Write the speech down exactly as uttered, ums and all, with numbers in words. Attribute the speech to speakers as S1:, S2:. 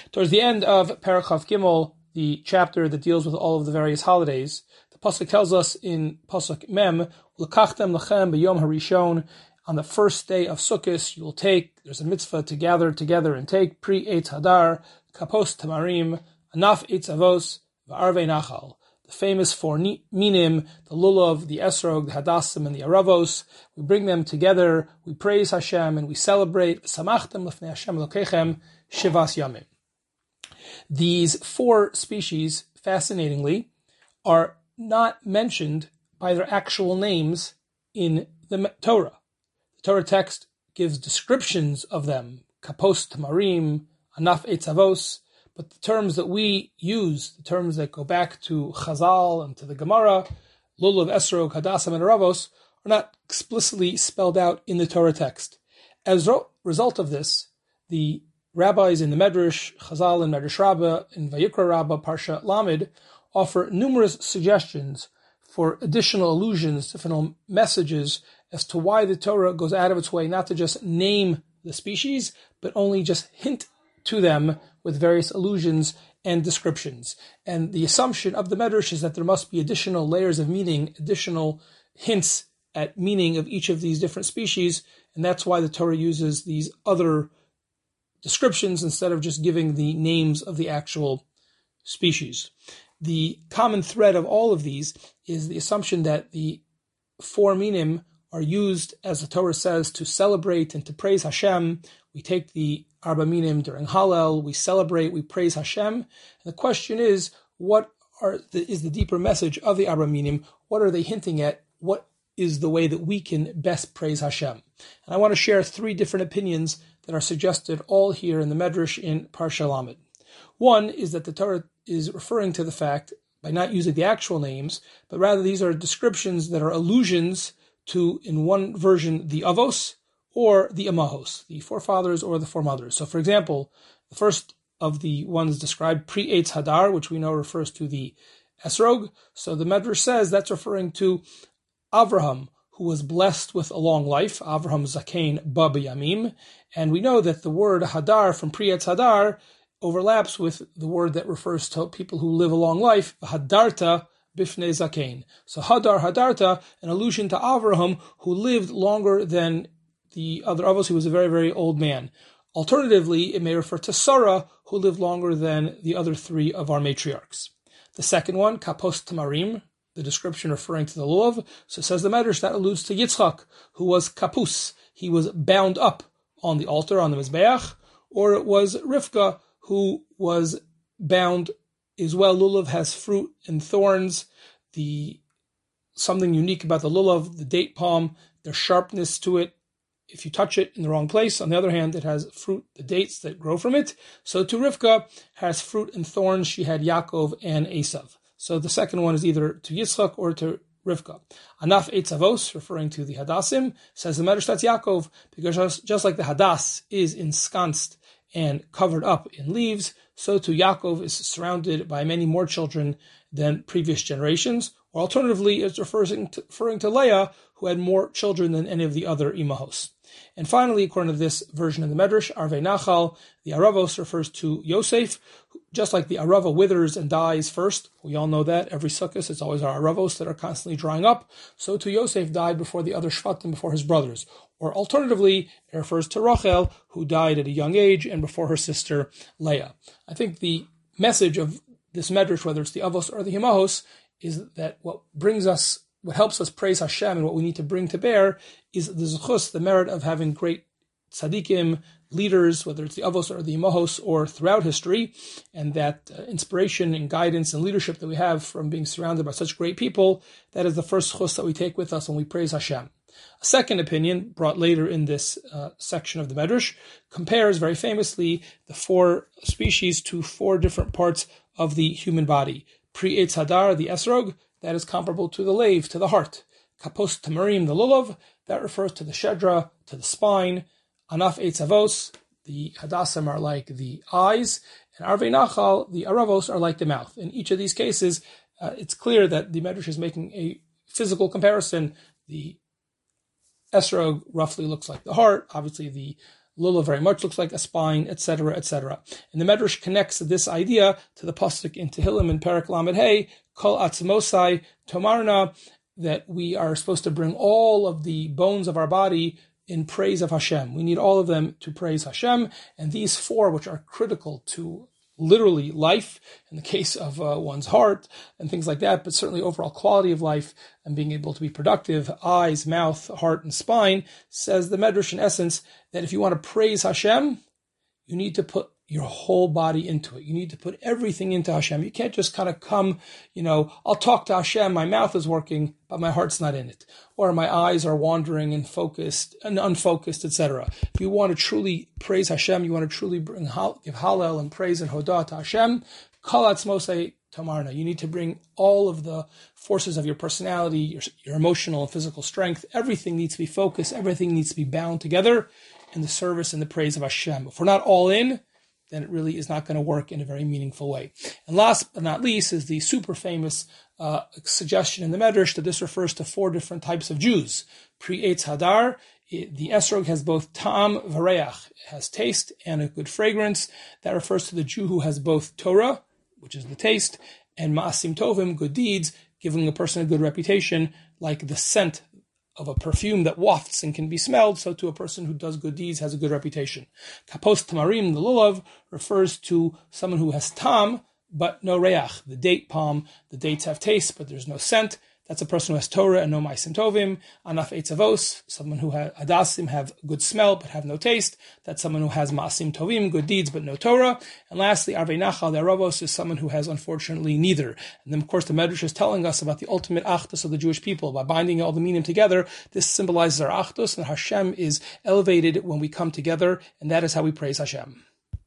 S1: Towards the end of Perek Chav Gimel, the chapter that deals with all of the various holidays, the pasuk tells us in pasuk Mem, "L'kachtem lachem b'yom harishon." On the first day of Sukkot, you will take. There's a mitzvah to gather together and take pri eitz hadar, kapos tamarim, anaf eitz avos, v'arvei nachal. The famous four minim, the lulav, the esrog, the hadassim, and the aravos. We bring them together. We praise Hashem and we celebrate. Samachtem lefnei Hashem Elokechem shivas yamim. These four species, fascinatingly, are not mentioned by their actual names in the Torah. The Torah text gives descriptions of them, kapos tamarim, anaf eitz avos, but the terms that we use, the terms that go back to Chazal and to the Gemara, lulav, esrog, hadassim, and aravos, are not explicitly spelled out in the Torah text. As a result of this, the rabbis in the Medrash, Chazal and Medrash Rabbah, in Vayikra Rabbah, Parsha Lamed, offer numerous suggestions for additional allusions, different messages as to why the Torah goes out of its way not to just name the species, but only just hint to them with various allusions and descriptions. And the assumption of the Medrash is that there must be additional layers of meaning, additional hints at meaning of each of these different species, and that's why the Torah uses these other descriptions instead of just giving the names of the actual species. The common thread of all of these is the assumption that the four minim are used, as the Torah says, to celebrate and to praise Hashem. We take the Arba Minim during Hallel, we celebrate, we praise Hashem. And the question is, what are the, is the deeper message of the Arba Minim? What are they hinting at? What is the way that we can best praise Hashem? And I want to share three different opinions that are suggested all here in the Medrash in Parsha Lamed. One is that the Torah is referring to the fact, by not using the actual names, but rather these are descriptions that are allusions to, in one version, the Avos, or the Imahos, the forefathers or the foremothers. So, for example, the first of the ones described, Pri Eitz Hadar, which we know refers to the Esrog. So the Medrash says that's referring to Avraham, who was blessed with a long life, Avraham Zakein Ba B'Yamim. And we know that the word Hadar from Pri Eitz Hadar overlaps with the word that refers to people who live a long life, Hadarta Bifnei Zakein. So Hadar, Hadarta, an allusion to Avraham, who lived longer than the other Avos, who was a very, very old man. Alternatively, it may refer to Sarah, who lived longer than the other three of our matriarchs. The second one, Kapos Tamarim, the description referring to the lulav. So says the Medrash, that alludes to Yitzchak, who was kapus. He was bound up on the altar, on the Mizbeach. Or it was Rivka, who was bound as well. Lulav has fruit and thorns. The something unique about the lulav, the date palm, there's sharpness to it if you touch it in the wrong place. On the other hand, it has fruit, the dates that grow from it. So to Rivka has fruit and thorns. She had Yaakov and Esav. So the second one is either to Yitzchak or to Rivka. Anaf Eitz Avos, referring to the Hadassim, says the Medrash that's Yaakov, because just, just like the Hadas is ensconced and covered up in leaves, so too Yaakov is surrounded by many more children than previous generations. Or alternatively, it's referring to, referring to Leah, who had more children than any of the other imahos. And finally, according to this version of the Medrash, Arvei Nachal, the Aravos refers to Yosef, just like the Arava withers and dies first. We all know that. Every Sukkot, it's always our Aravos that are constantly drying up. So too Yosef died before the other Shvatim, before his brothers. Or alternatively, it refers to Rachel, who died at a young age and before her sister Leah. I think the message of this Medrash, whether it's the Avos or the Himahos, is that what brings us, what helps us praise Hashem and what we need to bring to bear is the zechus, the merit of having great tzaddikim, leaders, whether it's the Avos or the Imahos or throughout history, and that uh, inspiration and guidance and leadership that we have from being surrounded by such great people, that is the first zechus that we take with us when we praise Hashem. A second opinion, brought later in this uh, section of the Medrash, compares very famously the four species to four different parts of the human body. Pri Eitz Hadar, the Esrog, that is comparable to the lave, to the heart. Kapos Tamarim, the lulav, that refers to the shedra, to the spine. Anaf Eitz Avos, the Hadassim are like the eyes. And Arvei Nachal, the Aravos, are like the mouth. In each of these cases, uh, it's clear that the Medrash is making a physical comparison. The Esrog roughly looks like the heart. Obviously, the lulav very much looks like a spine, et cetera, et cetera. And the Medrash connects this idea to the pasuk in Tehillim in Perek Lamed Hey, Kol Atzmosai Tomarna, that we are supposed to bring all of the bones of our body in praise of Hashem. We need all of them to praise Hashem, and these four, which are critical to literally life, in the case of uh, one's heart and things like that, but certainly overall quality of life and being able to be productive, eyes, mouth, heart, and spine, says the Medrash in essence that if you want to praise Hashem, you need to put your whole body into it. You need to put everything into Hashem. You can't just kind of come, you know, I'll talk to Hashem, my mouth is working, but my heart's not in it. Or my eyes are wandering and focused and unfocused, et cetera. If you want to truly praise Hashem, you want to truly bring give Hallel and praise and Hodah to Hashem, Kol Atzmosei Tomarna. You need to bring all of the forces of your personality, your, your emotional and physical strength. Everything needs to be focused. Everything needs to be bound together in the service and the praise of Hashem. If we're not all in, then it really is not going to work in a very meaningful way. And last but not least is the super famous uh, suggestion in the Medrash that this refers to four different types of Jews. Pre-Eitz Hadar, it, the esrog has both ta'am v'reach, it has taste and a good fragrance. That refers to the Jew who has both Torah, which is the taste, and ma'asim tovim, good deeds, giving a person a good reputation, like the scent of a perfume that wafts and can be smelled, so to a person who does good deeds has a good reputation. Kapos tamarim, the lulav, refers to someone who has tam, but no reach. The date palm, the dates have taste, but there's no scent. That's a person who has Torah and no ma'asim tovim. Anaf eitzavos, someone who has adasim, have good smell but have no taste. That's someone who has ma'asim tovim, good deeds but no Torah. And lastly, arvei nachal de'aravos is someone who has unfortunately neither. And then of course the Medrash is telling us about the ultimate achdus of the Jewish people. By binding all the minim together, this symbolizes our achdus, and Hashem is elevated when we come together, and that is how we praise Hashem.